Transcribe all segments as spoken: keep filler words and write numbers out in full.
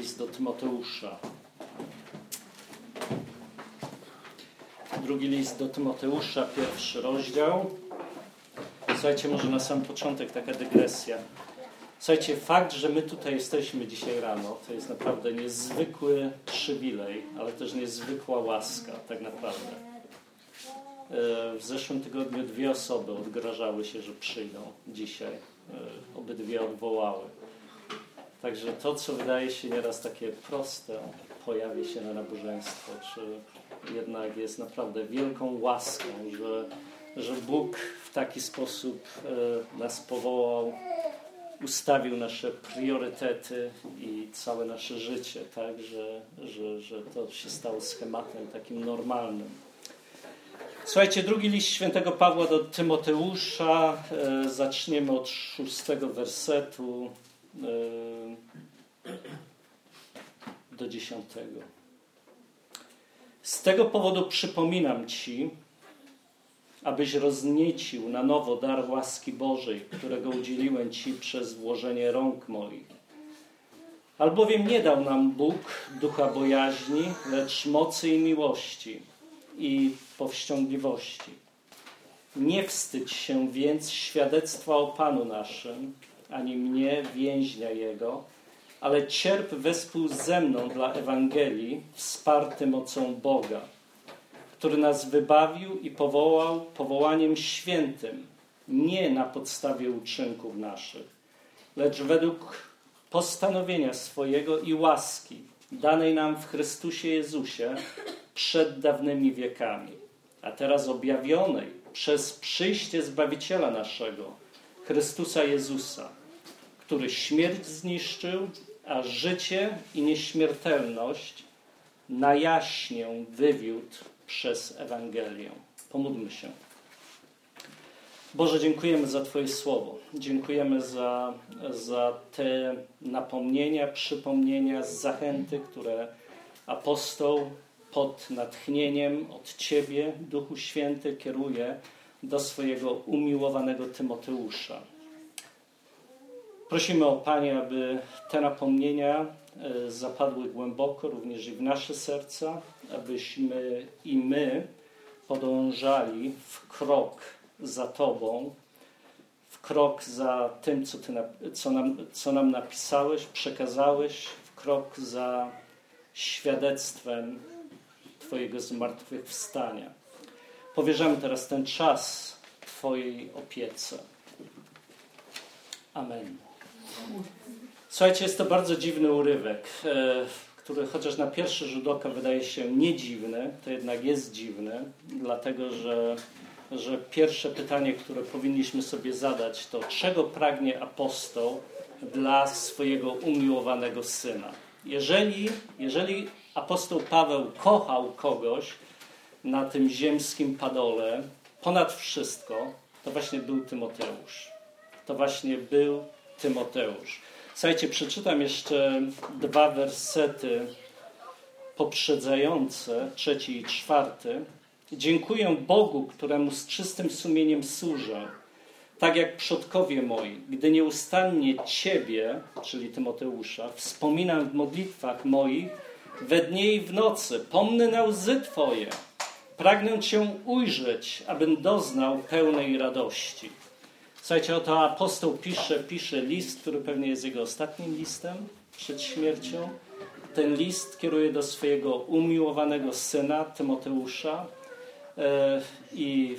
list do Tymoteusza. Drugi list do Tymoteusza, pierwszy rozdział. Słuchajcie, może na sam początek taka dygresja. Słuchajcie, fakt, że my tutaj jesteśmy dzisiaj rano, to jest naprawdę niezwykły przywilej, ale też niezwykła łaska, tak naprawdę. W zeszłym tygodniu dwie osoby odgrażały się, że przyjdą dzisiaj. Obydwie odwołały. Także to, co wydaje się nieraz takie proste, pojawi się na nabożeństwo, czy jednak jest naprawdę wielką łaską, że, że Bóg w taki sposób nas powołał, ustawił nasze priorytety i całe nasze życie, tak, że, że, że to się stało schematem takim normalnym. Słuchajcie, drugi list świętego Pawła do Tymoteusza, e, zaczniemy od szóstego wersetu e, do dziesiątego. Z tego powodu przypominam Ci, abyś rozniecił na nowo dar łaski Bożej, którego udzieliłem Ci przez włożenie rąk moich. Albowiem nie dał nam Bóg ducha bojaźni, lecz mocy i miłości i powściągliwości. Nie wstydź się więc świadectwa o Panu naszym, ani mnie, więźnia Jego, ale cierp wespół ze mną dla Ewangelii, wsparty mocą Boga, który nas wybawił i powołał powołaniem świętym, nie na podstawie uczynków naszych, lecz według postanowienia swojego i łaski, danej nam w Chrystusie Jezusie przed dawnymi wiekami, a teraz objawionej przez przyjście Zbawiciela naszego, Chrystusa Jezusa, który śmierć zniszczył, a życie i nieśmiertelność na jaśnię wywiódł przez Ewangelię. Pomódlmy się. Boże, dziękujemy za Twoje słowo. Dziękujemy za, za te napomnienia, przypomnienia, zachęty, które apostoł pod natchnieniem od Ciebie, Duchu Święty, kieruje do swojego umiłowanego Tymoteusza. Prosimy o Panie, aby te napomnienia zapadły głęboko również i w nasze serca, abyśmy i my podążali w krok za Tobą, w krok za tym, co, ty, co, nam, co nam napisałeś, przekazałeś, w krok za świadectwem Twojego zmartwychwstania. Powierzamy teraz ten czas Twojej opiece. Amen. Słuchajcie, jest to bardzo dziwny urywek, który chociaż na pierwszy rzut oka wydaje się nie dziwny, to jednak jest dziwny, dlatego że, że pierwsze pytanie, które powinniśmy sobie zadać, to czego pragnie apostoł dla swojego umiłowanego syna? Jeżeli, jeżeli apostoł Paweł kochał kogoś na tym ziemskim padole ponad wszystko, to właśnie był Tymoteusz. To właśnie był Tymoteusz. Słuchajcie, przeczytam jeszcze dwa wersety poprzedzające, trzeci i czwarty. Dziękuję Bogu, któremu z czystym sumieniem służę, tak jak przodkowie moi, gdy nieustannie Ciebie, czyli Tymoteusza, wspominam w modlitwach moich we dnie i w nocy, pomnę na łzy Twoje, pragnę Cię ujrzeć, abym doznał pełnej radości. Słuchajcie, oto apostoł pisze, pisze list, który pewnie jest jego ostatnim listem przed śmiercią. Ten list kieruje do swojego umiłowanego syna Tymoteusza i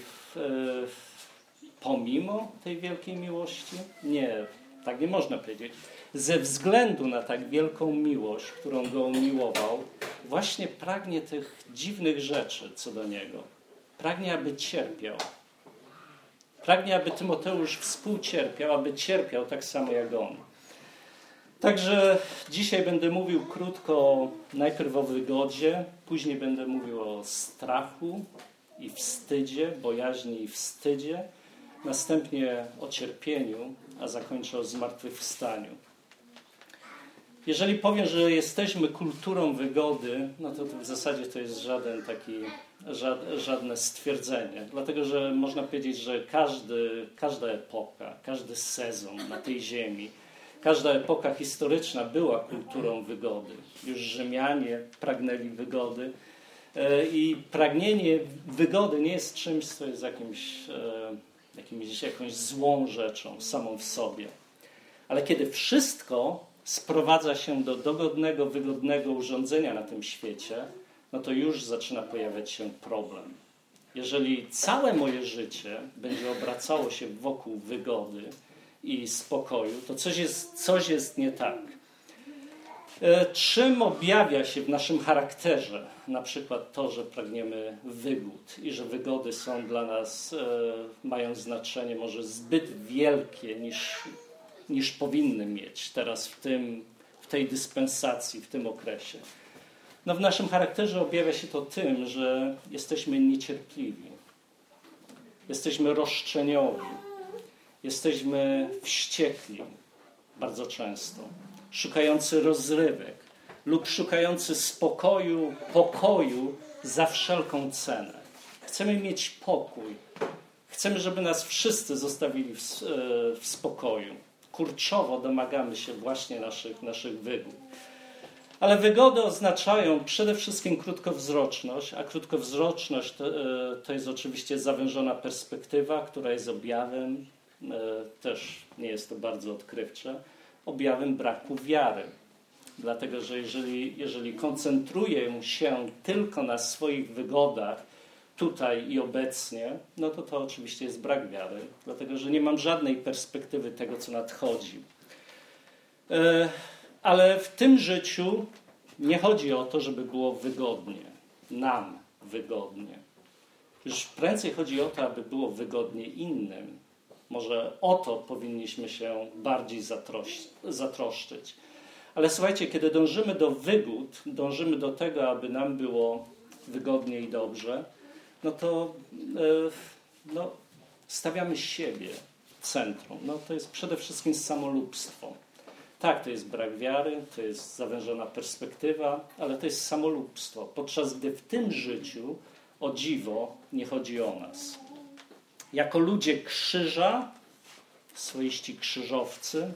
pomimo tej wielkiej miłości, nie, tak nie można powiedzieć, ze względu na tak wielką miłość, którą go umiłował, właśnie pragnie tych dziwnych rzeczy co do niego. Pragnie, aby cierpiał. Pragnie, aby Tymoteusz współcierpiał, aby cierpiał tak samo jak on. Także dzisiaj będę mówił krótko najpierw o wygodzie, później będę mówił o strachu i wstydzie, bojaźni i wstydzie, następnie o cierpieniu, a zakończę o zmartwychwstaniu. Jeżeli powiem, że jesteśmy kulturą wygody, no to w zasadzie to jest żaden taki, żadne stwierdzenie. Dlatego, że można powiedzieć, że każdy, każda epoka, każdy sezon na tej ziemi Każda epoka historyczna była kulturą wygody. Już Rzymianie pragnęli wygody. I pragnienie wygody nie jest czymś, co jest jakimś, jakimś, jakąś złą rzeczą samą w sobie. Ale kiedy wszystko sprowadza się do dogodnego, wygodnego urządzenia na tym świecie, no to już zaczyna pojawiać się problem. Jeżeli całe moje życie będzie obracało się wokół wygody i spokoju, to coś jest, coś jest nie tak. Czym objawia się w naszym charakterze na przykład to, że pragniemy wygód i że wygody są dla nas, e, mają znaczenie może zbyt wielkie niż, niż powinny mieć teraz w, tym, w tej dyspensacji, w tym okresie? No w naszym charakterze objawia się to tym, że jesteśmy niecierpliwi, jesteśmy roszczeniowi, jesteśmy wściekli bardzo często, szukający rozrywek lub szukający spokoju, pokoju za wszelką cenę. Chcemy mieć pokój. Chcemy, żeby nas wszyscy zostawili w, w spokoju. Kurczowo domagamy się właśnie naszych, naszych wygód. Ale wygody oznaczają przede wszystkim krótkowzroczność, a krótkowzroczność to, to jest oczywiście zawężona perspektywa, która jest objawem, też nie jest to bardzo odkrywcze, objawem braku wiary. Dlatego, że jeżeli, jeżeli koncentruję się tylko na swoich wygodach tutaj i obecnie, no to to oczywiście jest brak wiary. Dlatego, że nie mam żadnej perspektywy tego, co nadchodzi. Ale w tym życiu nie chodzi o to, żeby było wygodnie. Nam wygodnie. Już prędzej chodzi o to, aby było wygodnie innym. Może o to powinniśmy się bardziej zatrosz- zatroszczyć. Ale słuchajcie, kiedy dążymy do wygód, dążymy do tego, aby nam było wygodnie i dobrze, no to yy, no, stawiamy siebie w centrum. No, to jest przede wszystkim samolubstwo. Tak, to jest brak wiary, to jest zawężona perspektywa, ale to jest samolubstwo. Podczas gdy w tym życiu, o dziwo, nie chodzi o nas. Jako ludzie krzyża, swoiści krzyżowcy,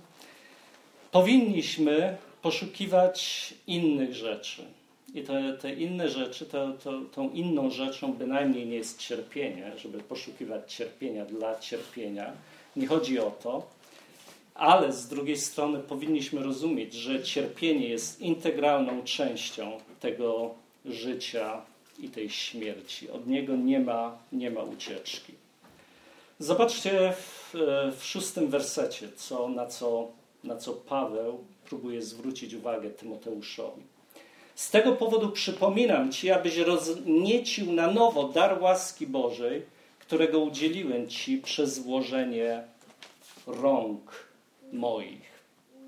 powinniśmy poszukiwać innych rzeczy. I te, te inne rzeczy, to, to, tą inną rzeczą bynajmniej nie jest cierpienie, żeby poszukiwać cierpienia dla cierpienia. Nie chodzi o to. Ale z drugiej strony powinniśmy rozumieć, że cierpienie jest integralną częścią tego życia i tej śmierci. Od niego nie ma, nie ma ucieczki. Zobaczcie w, w szóstym wersecie, co, na, co, na co Paweł próbuje zwrócić uwagę Tymoteuszowi. Z tego powodu przypominam Ci, abyś rozniecił na nowo dar łaski Bożej, którego udzieliłem Ci przez włożenie rąk moich.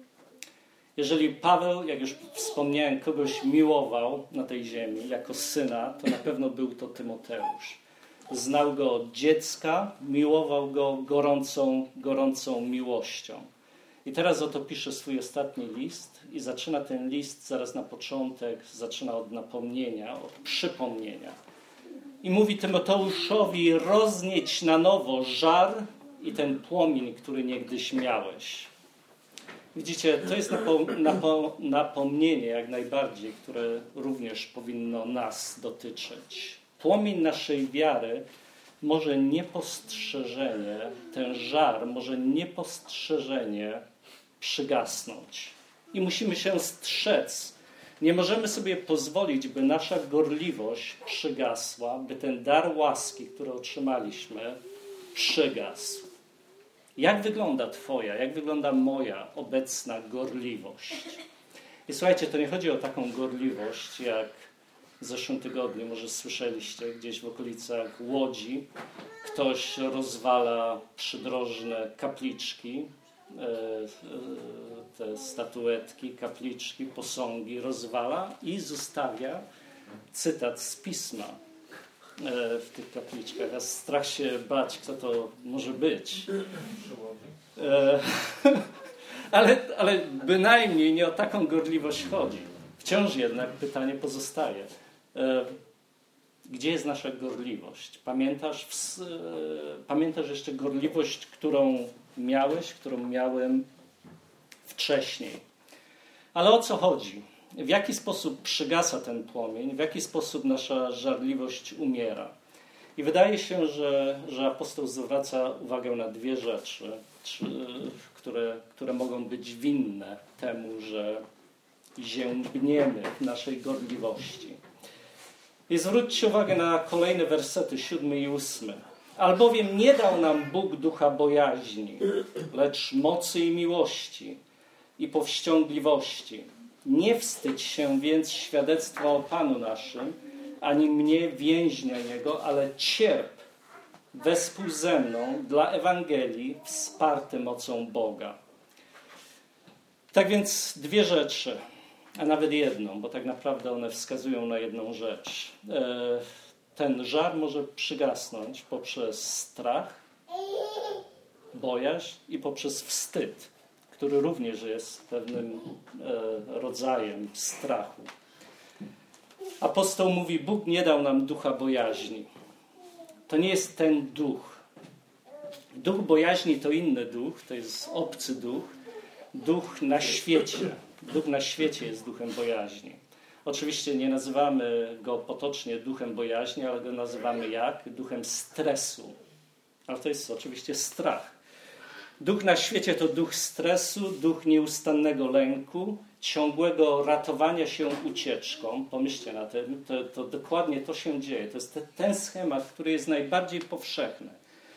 Jeżeli Paweł, jak już wspomniałem, kogoś miłował na tej ziemi jako syna, to na pewno był to Tymoteusz. Znał go od dziecka, miłował go gorącą, gorącą miłością. I teraz oto pisze swój ostatni list i zaczyna ten list zaraz na początek, zaczyna od napomnienia, od przypomnienia. I mówi Tymoteuszowi: roznieć na nowo żar i ten płomień, który niegdyś miałeś. Widzicie, to jest napo- napo- napomnienie jak najbardziej, które również powinno nas dotyczyć. Płomień naszej wiary może niepostrzeżenie, ten żar może niepostrzeżenie przygasnąć. I musimy się strzec. Nie możemy sobie pozwolić, by nasza gorliwość przygasła, by ten dar łaski, który otrzymaliśmy, przygasł. Jak wygląda Twoja, jak wygląda moja obecna gorliwość? I słuchajcie, to nie chodzi o taką gorliwość, jak w zeszłym tygodniu, może słyszeliście, gdzieś w okolicach Łodzi ktoś rozwala przydrożne kapliczki, te statuetki, kapliczki, posągi rozwala i zostawia cytat z pisma w tych kapliczkach. A strach się bać, kto to może być. Ale, ale bynajmniej nie o taką gorliwość chodzi. Wciąż jednak pytanie pozostaje. Gdzie jest nasza gorliwość? Pamiętasz, w, pamiętasz jeszcze gorliwość, którą miałeś, którą miałem wcześniej. Ale o co chodzi? W jaki sposób przygasa ten płomień? W jaki sposób nasza żarliwość umiera? I wydaje się, że, że apostoł zwraca uwagę na dwie rzeczy, czy, które, które mogą być winne temu, że ziębniemy w naszej gorliwości. I zwróćcie uwagę na kolejne wersety, siódmy i ósmy. Albowiem nie dał nam Bóg ducha bojaźni, lecz mocy i miłości i powściągliwości. Nie wstydź się więc świadectwa o Panu naszym, ani mnie, więźnia Jego, ale cierp wespół ze mną dla Ewangelii, wsparty mocą Boga. Tak więc dwie rzeczy, a nawet jedną, bo tak naprawdę one wskazują na jedną rzecz. Ten żar może przygasnąć poprzez strach, bojaźń i poprzez wstyd, który również jest pewnym rodzajem strachu. Apostoł mówi, Bóg nie dał nam ducha bojaźni. To nie jest ten duch. Duch bojaźni to inny duch, to jest obcy duch. Duch na świecie. Duch na świecie jest duchem bojaźni. Oczywiście nie nazywamy go potocznie duchem bojaźni, ale go nazywamy jak? Duchem stresu. Ale to jest oczywiście strach. Duch na świecie to duch stresu, duch nieustannego lęku, ciągłego ratowania się ucieczką. Pomyślcie na tym, to, to dokładnie to się dzieje. To jest te, ten schemat, który jest najbardziej powszechny.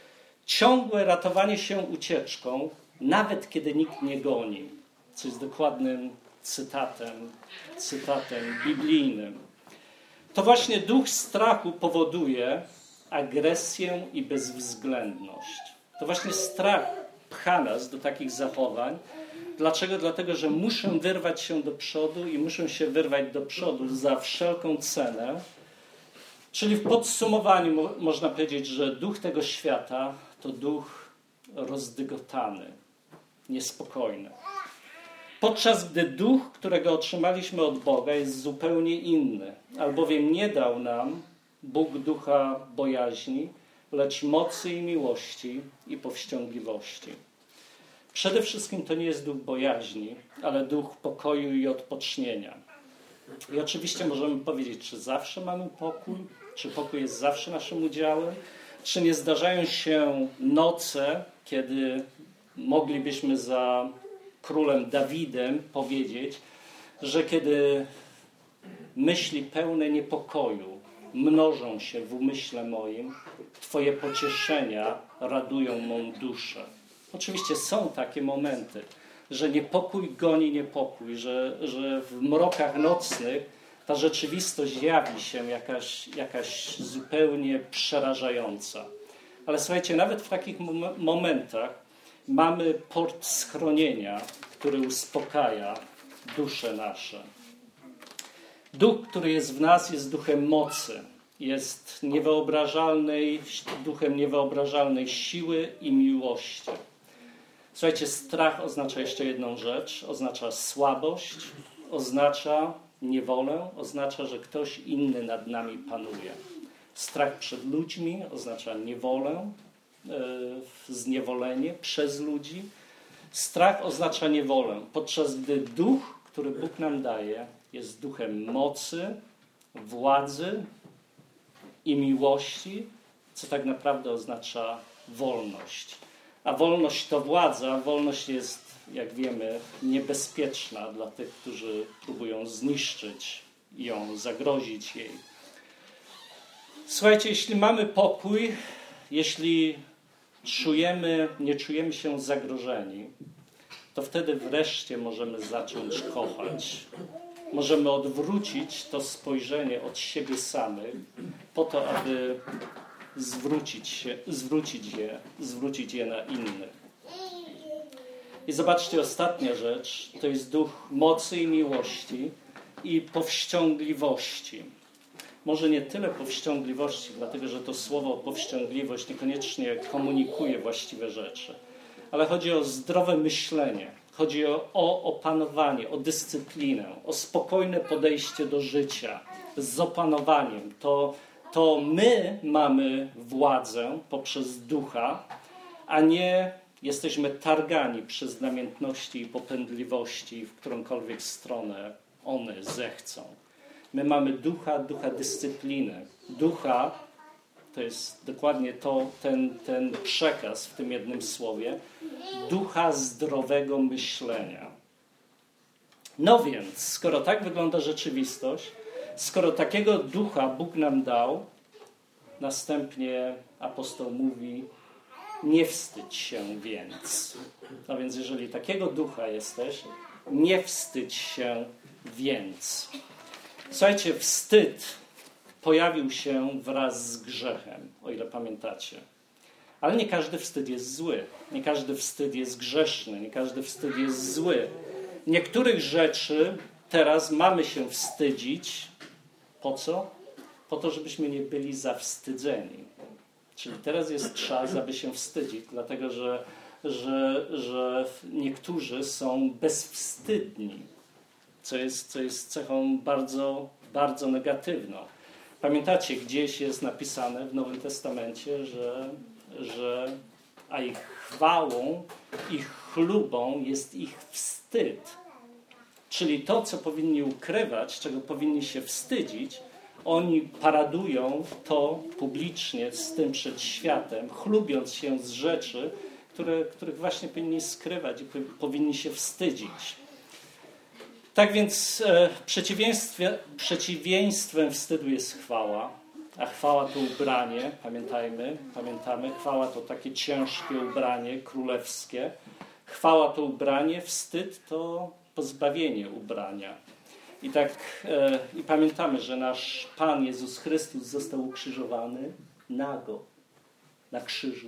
Ciągłe ratowanie się ucieczką, nawet kiedy nikt nie goni. Co jest dokładnym cytatem, cytatem biblijnym. To właśnie duch strachu powoduje agresję i bezwzględność. To właśnie strach pcha nas do takich zachowań. Dlaczego? Dlatego, że muszę wyrwać się do przodu i muszę się wyrwać do przodu za wszelką cenę. Czyli w podsumowaniu mo- można powiedzieć, że duch tego świata to duch rozdygotany, niespokojny. Podczas gdy duch, którego otrzymaliśmy od Boga, jest zupełnie inny. Albowiem nie dał nam Bóg ducha bojaźni, lecz mocy i miłości i powściągliwości. Przede wszystkim to nie jest duch bojaźni, ale duch pokoju i odpocznienia. I oczywiście możemy powiedzieć, czy zawsze mamy pokój, czy pokój jest zawsze naszym udziałem, czy nie zdarzają się noce, kiedy moglibyśmy za królem Dawidem powiedzieć, że kiedy myśli pełne niepokoju mnożą się w umyśle moim, Twoje pocieszenia radują mą duszę. Oczywiście są takie momenty, że niepokój goni niepokój, że, że w mrokach nocnych ta rzeczywistość jawi się jakaś, jakaś zupełnie przerażająca. Ale słuchajcie, nawet w takich mom- momentach mamy port schronienia, który uspokaja dusze nasze. Duch, który jest w nas, jest duchem mocy. Jest niewyobrażalnej, duchem niewyobrażalnej siły i miłości. Słuchajcie, strach oznacza jeszcze jedną rzecz. Oznacza słabość, oznacza niewolę, oznacza, że ktoś inny nad nami panuje. Strach przed ludźmi oznacza niewolę, zniewolenie przez ludzi. Strach oznacza niewolę, podczas gdy duch, który Bóg nam daje, jest duchem mocy, władzy i miłości, co tak naprawdę oznacza wolność. A wolność to władza, wolność jest, jak wiemy, niebezpieczna dla tych, którzy próbują zniszczyć ją, zagrozić jej. Słuchajcie, jeśli mamy pokój, jeśli czujemy, nie czujemy się zagrożeni, to wtedy wreszcie możemy zacząć kochać. Możemy odwrócić to spojrzenie od siebie samych po to, aby zwrócić się, zwrócić je, zwrócić je na innych. I zobaczcie, ostatnia rzecz, to jest duch mocy i miłości i powściągliwości. Może nie tyle powściągliwości, dlatego że to słowo powściągliwość niekoniecznie komunikuje właściwe rzeczy, ale chodzi o zdrowe myślenie, chodzi o, o opanowanie, o dyscyplinę, o spokojne podejście do życia z opanowaniem. To, to my mamy władzę poprzez ducha, a nie jesteśmy targani przez namiętności i popędliwości, w którąkolwiek stronę one zechcą. My mamy ducha, ducha dyscypliny. Ducha, to jest dokładnie to, ten, ten przekaz w tym jednym słowie, ducha zdrowego myślenia. No więc, skoro tak wygląda rzeczywistość, skoro takiego ducha Bóg nam dał, następnie apostoł mówi, nie wstydź się więc. No więc jeżeli takiego ducha jesteś, nie wstydź się więc. Słuchajcie, wstyd pojawił się wraz z grzechem, o ile pamiętacie. Ale nie każdy wstyd jest zły. Nie każdy wstyd jest grzeszny. Nie każdy wstyd jest zły. Niektórych rzeczy teraz mamy się wstydzić. Po co? Po to, żebyśmy nie byli zawstydzeni. Czyli teraz jest czas, aby się wstydzić, dlatego że, że, że niektórzy są bezwstydni, co jest, co jest cechą bardzo, bardzo negatywną. Pamiętacie, gdzieś jest napisane w Nowym Testamencie, że, że a ich chwałą, ich chlubą jest ich wstyd. Czyli to, co powinni ukrywać, czego powinni się wstydzić, oni paradują to publicznie z tym przed światem, chlubiąc się z rzeczy, które, których właśnie powinni skrywać i powinni się wstydzić. Tak więc e, przeciwieństwie, przeciwieństwem wstydu jest chwała, a chwała to ubranie, pamiętajmy, pamiętamy, chwała to takie ciężkie ubranie królewskie. Chwała to ubranie, wstyd to pozbawienie ubrania. I tak e, i pamiętamy, że nasz Pan Jezus Chrystus został ukrzyżowany nago na krzyżu.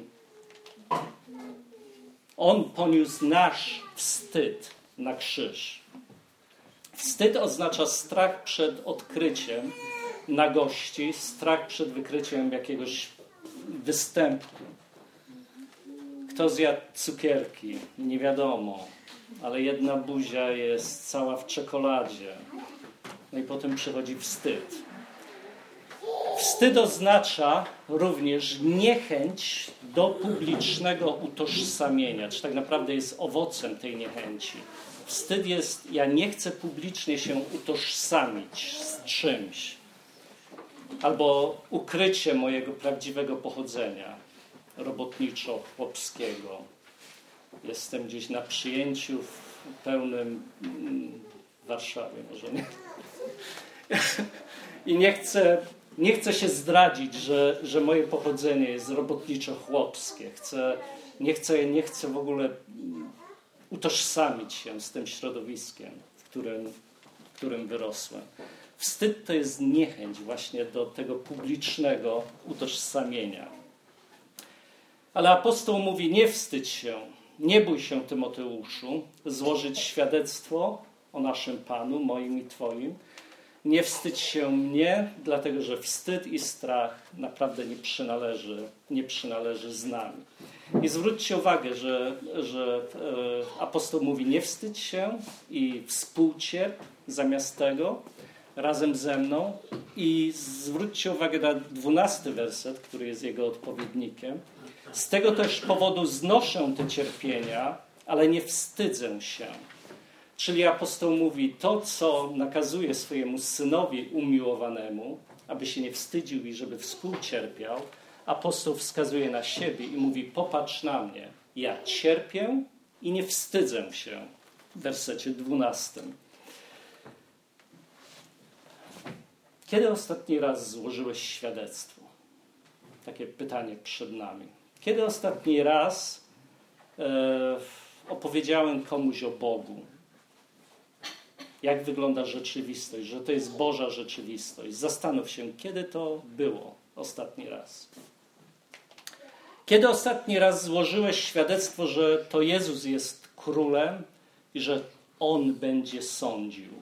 On poniósł nasz wstyd na krzyż. Wstyd oznacza strach przed odkryciem nagości, strach przed wykryciem jakiegoś występku. Kto zjadł cukierki? Nie wiadomo, ale jedna buzia jest cała w czekoladzie. No i potem przychodzi wstyd. Wstyd oznacza również niechęć do publicznego utożsamienia, czy tak naprawdę jest owocem tej niechęci. Wstyd jest, ja nie chcę publicznie się utożsamić z czymś, albo ukrycie mojego prawdziwego pochodzenia robotniczo-chłopskiego. Jestem gdzieś na przyjęciu w pełnym w Warszawie, może nie. I nie chcę, nie chcę się zdradzić, że, że moje pochodzenie jest robotniczo-chłopskie. Chcę, nie, chcę, nie chcę w ogóle utożsamić się z tym środowiskiem, w którym, w którym wyrosłem. Wstyd to jest niechęć właśnie do tego publicznego utożsamienia. Ale apostoł mówi, nie wstydź się, nie bój się, Tymoteuszu, złożyć świadectwo o naszym Panu, moim i Twoim. Nie wstydź się mnie, dlatego że wstyd i strach naprawdę nie przynależy, nie przynależy z nami. I zwróćcie uwagę, że, że e, apostoł mówi, nie wstydź się i współcierp zamiast tego razem ze mną. I zwróćcie uwagę na dwunasty werset, który jest jego odpowiednikiem. Z tego też powodu znoszę te cierpienia, ale nie wstydzę się. Czyli apostoł mówi, to co nakazuje swojemu synowi umiłowanemu, aby się nie wstydził i żeby współcierpiał, apostoł wskazuje na siebie i mówi, popatrz na mnie, ja cierpię i nie wstydzę się. W wersecie dwunastym. Kiedy ostatni raz złożyłeś świadectwo? Takie pytanie przed nami. Kiedy ostatni raz e, opowiedziałem komuś o Bogu? Jak wygląda rzeczywistość, że to jest Boża rzeczywistość? Zastanów się, kiedy to było ostatni raz. Kiedy ostatni raz złożyłeś świadectwo, że to Jezus jest królem i że On będzie sądził?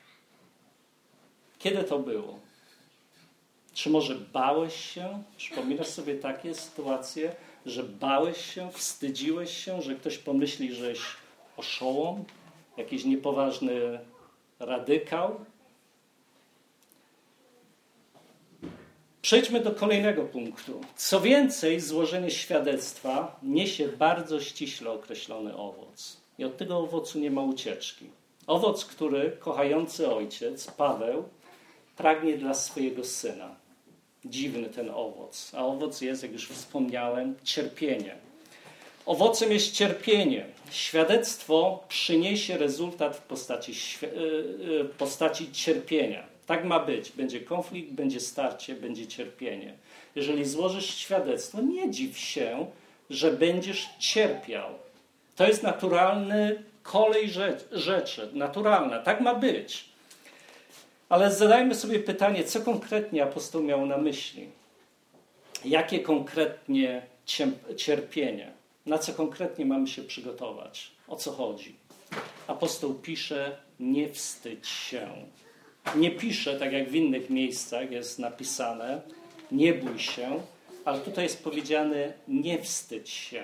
Kiedy to było? Czy może bałeś się? Przypominasz sobie takie sytuacje, że bałeś się, wstydziłeś się, że ktoś pomyśli, żeś oszołom, jakiś niepoważny radykał? Przejdźmy do kolejnego punktu. Co więcej, złożenie świadectwa niesie bardzo ściśle określony owoc. I od tego owocu nie ma ucieczki. Owoc, który kochający ojciec, Paweł, pragnie dla swojego syna. Dziwny ten owoc. A owoc jest, jak już wspomniałem, cierpienie. Owocem jest cierpienie. Świadectwo przyniesie rezultat w postaci, w postaci cierpienia. Tak ma być. Będzie konflikt, będzie starcie, będzie cierpienie. Jeżeli złożysz świadectwo, nie dziw się, że będziesz cierpiał. To jest naturalny kolej rzeczy. Naturalna. Tak ma być. Ale zadajmy sobie pytanie, co konkretnie apostoł miał na myśli? Jakie konkretnie cierpienie? Na co konkretnie mamy się przygotować? O co chodzi? Apostoł pisze, nie wstydź się. Nie pisze, tak jak w innych miejscach jest napisane, nie bój się, ale tutaj jest powiedziane, nie wstydź się.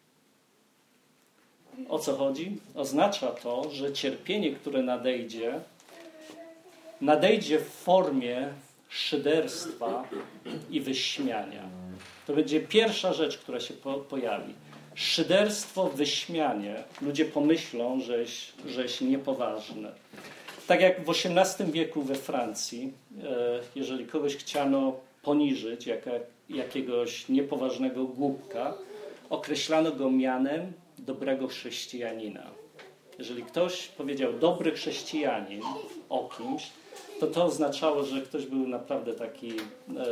O co chodzi? Oznacza to, że cierpienie, które nadejdzie, nadejdzie w formie szyderstwa i wyśmiania. To będzie pierwsza rzecz, która się po, pojawi. Szyderstwo, wyśmianie. Ludzie pomyślą, żeś, żeś niepoważny. Tak jak w osiemnastym wieku we Francji, jeżeli kogoś chciano poniżyć, jak, jakiegoś niepoważnego głupka, określano go mianem dobrego chrześcijanina. Jeżeli ktoś powiedział dobry chrześcijanin o kimś, to to oznaczało, że ktoś był naprawdę taki e,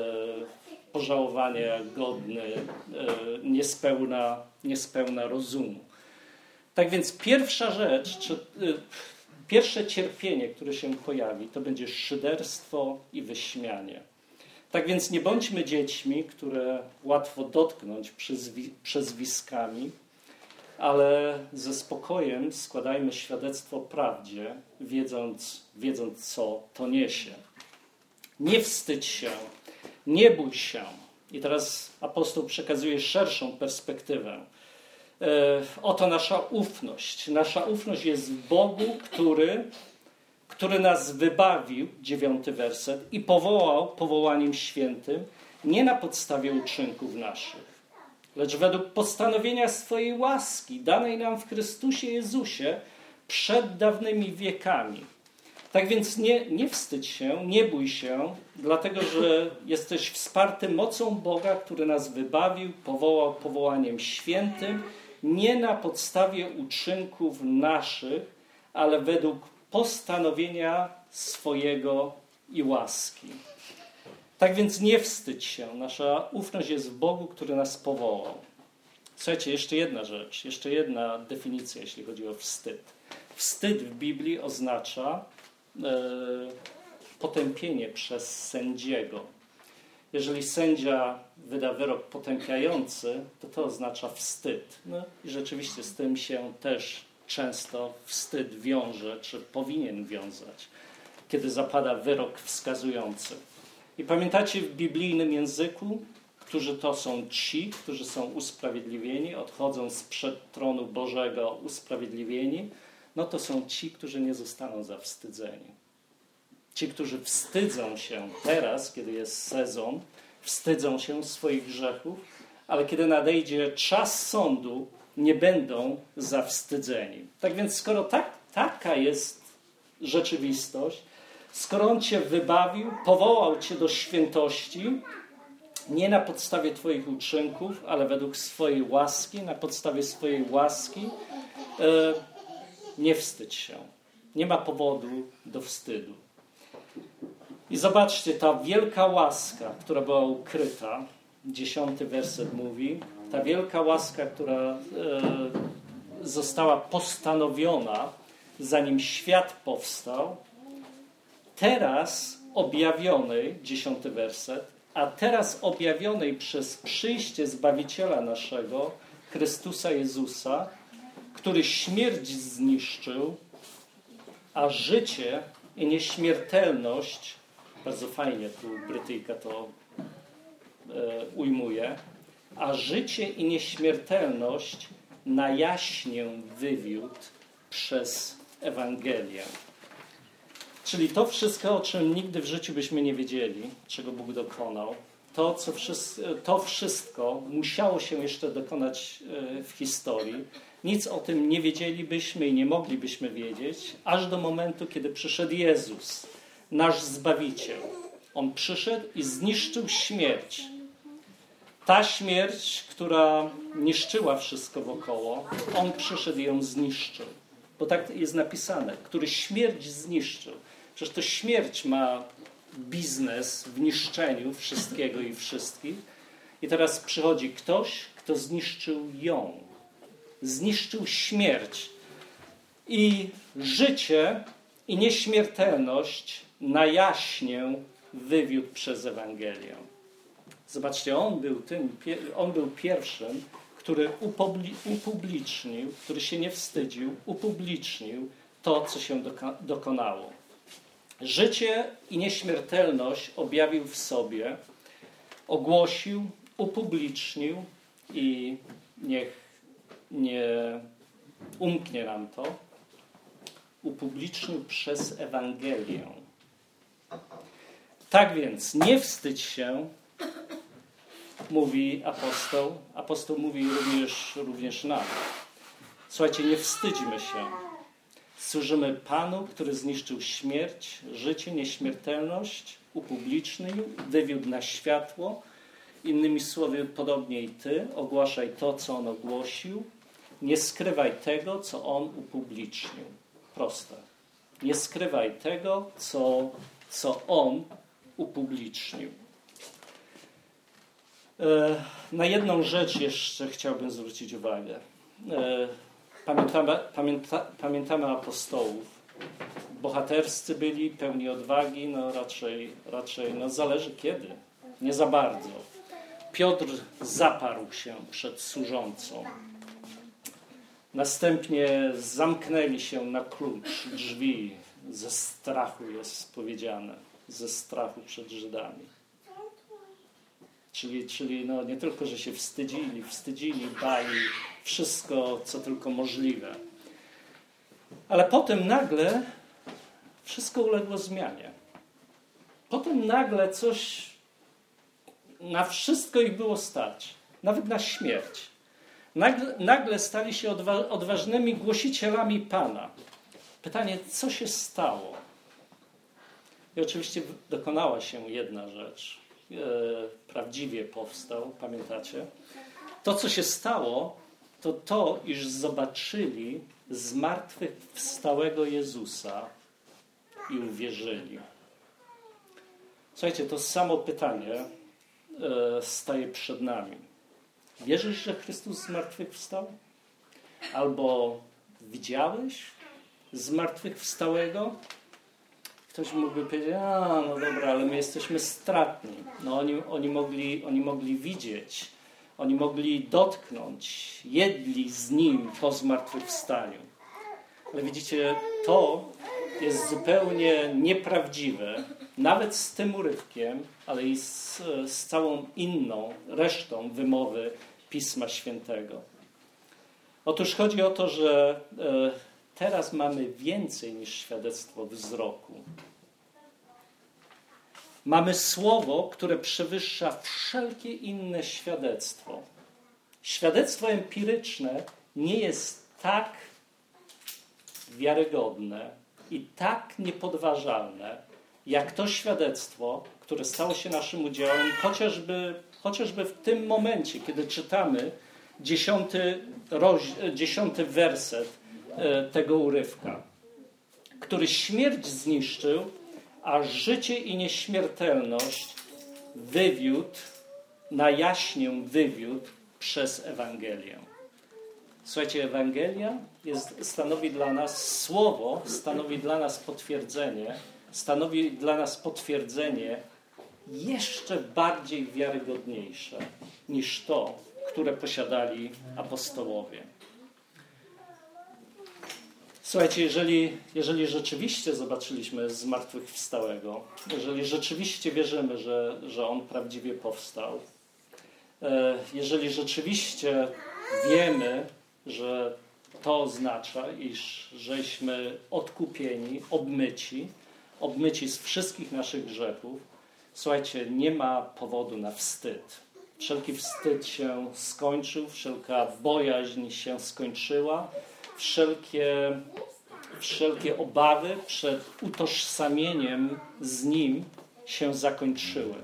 pożałowania godny, e, niespełna, niespełna rozumu. Tak więc pierwsza rzecz, czy, e, pierwsze cierpienie, które się pojawi, to będzie szyderstwo i wyśmianie. Tak więc nie bądźmy dziećmi, które łatwo dotknąć przyzwi- przezwiskami, ale ze spokojem składajmy świadectwo prawdzie, wiedząc, wiedząc co to niesie. Nie wstydź się, nie bój się. I teraz apostoł przekazuje szerszą perspektywę. E, oto nasza ufność. Nasza ufność jest w Bogu, który, który nas wybawił, dziewiąty werset, i powołał powołaniem świętym, nie na podstawie uczynków naszych, lecz według postanowienia swojej łaski, danej nam w Chrystusie Jezusie przed dawnymi wiekami. Tak więc nie, nie wstydź się, nie bój się, dlatego że jesteś wsparty mocą Boga, który nas wybawił, powołał powołaniem świętym, nie na podstawie uczynków naszych, ale według postanowienia swojego i łaski. Tak więc nie wstydź się. Nasza ufność jest w Bogu, który nas powołał. Słuchajcie, jeszcze jedna rzecz, jeszcze jedna definicja, jeśli chodzi o wstyd. Wstyd w Biblii oznacza e, potępienie przez sędziego. Jeżeli sędzia wyda wyrok potępiający, to to oznacza wstyd. No i rzeczywiście z tym się też często wstyd wiąże, czy powinien wiązać, kiedy zapada wyrok wskazujący. I pamiętacie, w biblijnym języku, którzy to są ci, którzy są usprawiedliwieni, odchodzą sprzed tronu Bożego usprawiedliwieni, no to są ci, którzy nie zostaną zawstydzeni. Ci, którzy wstydzą się teraz, kiedy jest sezon, wstydzą się swoich grzechów, ale kiedy nadejdzie czas sądu, nie będą zawstydzeni. Tak więc skoro tak, taka jest rzeczywistość, skoro On cię wybawił, powołał cię do świętości, nie na podstawie twoich uczynków, ale według swojej łaski, na podstawie swojej łaski, e, nie wstydź się. Nie ma powodu do wstydu. I zobaczcie, ta wielka łaska, która była ukryta, dziesiąty werset mówi, ta wielka łaska, która e, została postanowiona, zanim świat powstał, teraz objawionej, dziesiąty werset, a teraz objawionej przez przyjście Zbawiciela naszego, Chrystusa Jezusa, który śmierć zniszczył, a życie i nieśmiertelność, bardzo fajnie tu Brytyjka to e, ujmuje, a życie i nieśmiertelność na jaśnię wywiódł przez Ewangelię. Czyli to wszystko, o czym nigdy w życiu byśmy nie wiedzieli, czego Bóg dokonał, to, co to wszystko musiało się jeszcze dokonać w historii. Nic o tym nie wiedzielibyśmy i nie moglibyśmy wiedzieć, aż do momentu, kiedy przyszedł Jezus, nasz Zbawiciel. On przyszedł i zniszczył śmierć. Ta śmierć, która niszczyła wszystko wokoło, On przyszedł i ją zniszczył. Bo tak jest napisane, który śmierć zniszczył. Przecież to śmierć ma biznes w niszczeniu wszystkiego i wszystkich. I teraz przychodzi ktoś, kto zniszczył ją. Zniszczył śmierć. I życie i nieśmiertelność na jaśnię wywiódł przez Ewangelię. Zobaczcie, on był tym, on był pierwszym, który upublicznił, który się nie wstydził, upublicznił to, co się dokonało. Życie i nieśmiertelność objawił w sobie, ogłosił, upublicznił i niech nie umknie nam to, upublicznił przez Ewangelię. Tak więc nie wstydź się, mówi apostoł. Apostoł mówi również, również nam. Słuchajcie, nie wstydźmy się. Służymy Panu, który zniszczył śmierć, życie, nieśmiertelność, upublicznił, wywiódł na światło. Innymi słowy, podobnie i ty, ogłaszaj to, co On ogłosił. Nie skrywaj tego, co On upublicznił. Proste. Nie skrywaj tego, co, co On upublicznił. Na jedną rzecz jeszcze chciałbym zwrócić uwagę. Pamiętamy, pamięta, pamiętamy apostołów. Bohaterscy byli, pełni odwagi, no raczej, raczej no zależy kiedy. Nie za bardzo. Piotr zaparł się przed służącą. Następnie zamknęli się na klucz drzwi. Ze strachu jest powiedziane. Ze strachu przed Żydami. Czyli, czyli no nie tylko, że się wstydzili, wstydzili, bali, wszystko, co tylko możliwe. Ale potem nagle wszystko uległo zmianie. Potem nagle coś, na wszystko ich było stać. Nawet na śmierć. Nagle, nagle stali się odwa- odważnymi głosicielami Pana. Pytanie, co się stało? I oczywiście dokonała się jedna rzecz. E, prawdziwie powstał, pamiętacie? To, co się stało, to to, iż zobaczyli zmartwychwstałego Jezusa i uwierzyli. Słuchajcie, to samo pytanie e, staje przed nami. Wierzysz, że Chrystus zmartwychwstał? Albo widziałeś zmartwychwstałego? Ktoś mógłby powiedzieć, a no dobra, ale my jesteśmy stratni. No oni, oni, mogli, oni mogli widzieć, oni mogli dotknąć, jedli z Nim po zmartwychwstaniu. Ale widzicie, to jest zupełnie nieprawdziwe, nawet z tym urywkiem, ale i z, z całą inną resztą wymowy Pisma Świętego. Otóż chodzi o to, że e, teraz mamy więcej niż świadectwo wzroku. Mamy słowo, które przewyższa wszelkie inne świadectwo. Świadectwo empiryczne nie jest tak wiarygodne i tak niepodważalne, jak to świadectwo, które stało się naszym udziałem, chociażby, chociażby w tym momencie, kiedy czytamy dziesiąty, roz, dziesiąty werset tego urywka, który śmierć zniszczył, a życie i nieśmiertelność wywiódł, na jaśnię wywiódł przez Ewangelię. Słuchajcie, Ewangelia jest, stanowi dla nas słowo, stanowi dla nas potwierdzenie, stanowi dla nas potwierdzenie jeszcze bardziej wiarygodniejsze niż to, które posiadali apostołowie. Słuchajcie, jeżeli, jeżeli rzeczywiście zobaczyliśmy zmartwychwstałego, jeżeli rzeczywiście wierzymy, że, że On prawdziwie powstał, jeżeli rzeczywiście wiemy, że to oznacza, iż żeśmy odkupieni, obmyci, obmyci z wszystkich naszych grzechów, Słuchajcie, nie ma powodu na wstyd. Wszelki wstyd się skończył, wszelka bojaźń się skończyła, wszelkie, wszelkie obawy przed utożsamieniem z Nim się zakończyły.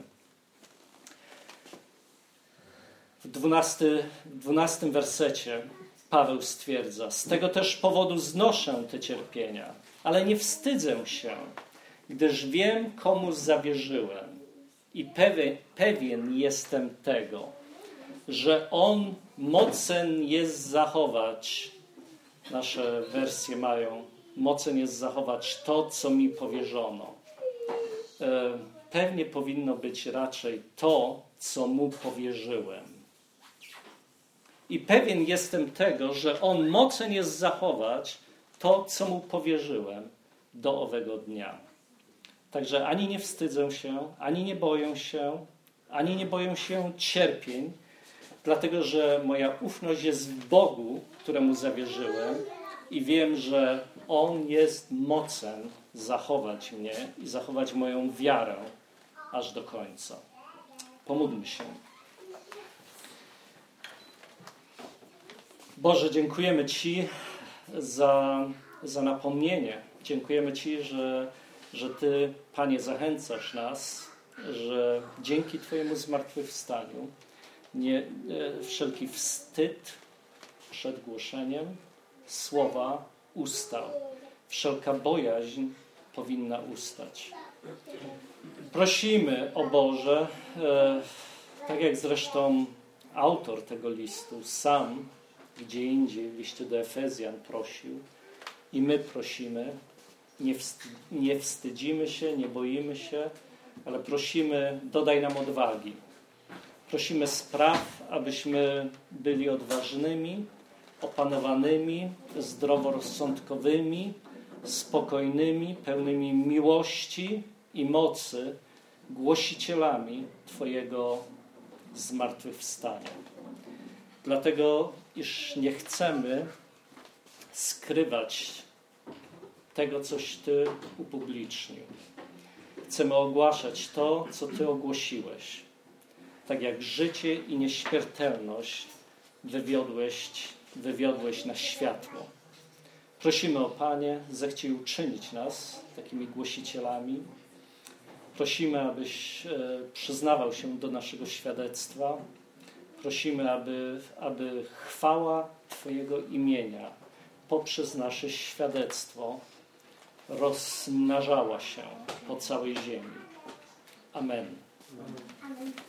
W dwunastym wersecie Paweł stwierdza: z tego też powodu znoszę te cierpienia, ale nie wstydzę się, gdyż wiem, komu zawierzyłem i pewien, pewien jestem tego, że On mocen jest zachować, nasze wersje mają, mocen jest zachować to, co mi powierzono. Pewnie powinno być raczej to, co Mu powierzyłem. I pewien jestem tego, że On mocen jest zachować to, co Mu powierzyłem do owego dnia. Także ani nie wstydzę się, ani nie boję się, ani nie boję się cierpień, dlatego że moja ufność jest w Bogu, któremu zawierzyłem i wiem, że On jest mocen zachować mnie i zachować moją wiarę aż do końca. Pomódlmy się. Boże, dziękujemy Ci za, za napomnienie. Dziękujemy Ci, że, że Ty, Panie, zachęcasz nas, że dzięki Twojemu zmartwychwstaniu nie, wszelki wstyd przed głoszeniem słowa ustał. Wszelka bojaźń powinna ustać. Prosimy, o Boże, e, tak jak zresztą autor tego listu sam gdzie indziej w liście do Efezjan prosił i my prosimy, nie, wstyd, nie wstydzimy się, nie boimy się, ale prosimy, dodaj nam odwagi. Prosimy, spraw, abyśmy byli odważnymi, opanowanymi, zdroworozsądkowymi, spokojnymi, pełnymi miłości i mocy, głosicielami Twojego zmartwychwstania. Dlatego, iż nie chcemy skrywać tego, coś Ty upublicznił. Chcemy ogłaszać to, co Ty ogłosiłeś. Tak jak życie i nieśmiertelność wywiodłeś, wywiodłeś na światło. Prosimy o Panie, zechciej uczynić nas takimi głosicielami. Prosimy, abyś e, przyznawał się do naszego świadectwa. Prosimy, aby, aby chwała Twojego imienia poprzez nasze świadectwo rozmnażała się po całej ziemi. Amen. Amen.